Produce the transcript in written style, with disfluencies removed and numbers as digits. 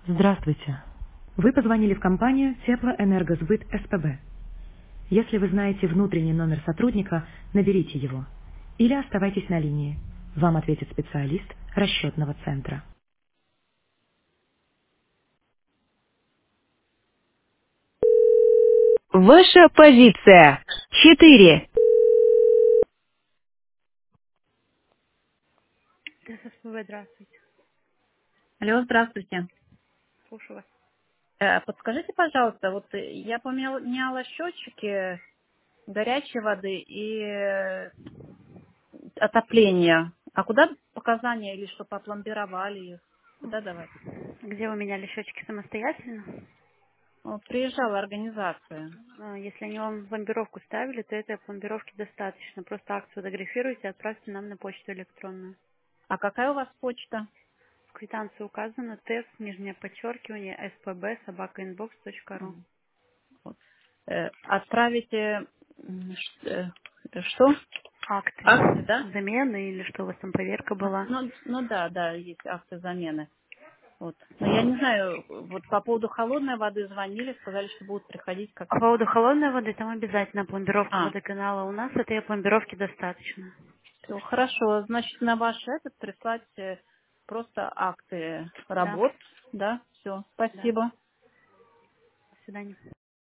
Здравствуйте. Вы позвонили в компанию Теплоэнергосбыт СПБ. Если вы знаете внутренний номер сотрудника, наберите его. Или оставайтесь на линии. Вам ответит специалист расчетного центра. Ваша позиция. 4. ССПВ, здравствуйте. Алло, здравствуйте. Слушаю вас. Подскажите, пожалуйста, вот я поменяла счетчики горячей воды и отопления. А куда показания или что попломбировали их? Куда давать? Где вы меняли счетчики самостоятельно? Вот, приезжала организация. Если они вам пломбировку ставили, то этой пломбировки достаточно. Просто акт сфотографируйте и отправьте нам на почту электронную. А какая у вас почта? В квитанции указано тест, нижнее подчеркивание, spb, собакаinbox.ru. Вот. Отправите что? Акты Акты, да? замены или что у вас там проверка была? Ну да, да, есть акты замены. Вот. Но я не знаю, вот по поводу холодной воды звонили, сказали, что будут приходить как... По поводу холодной воды, там обязательно пломбировка А, водоканала. У нас этой пломбировки достаточно. все хорошо. Значит, на ваш этот прислать просто акты Да, работ, да? Все, да. спасибо. До свидания.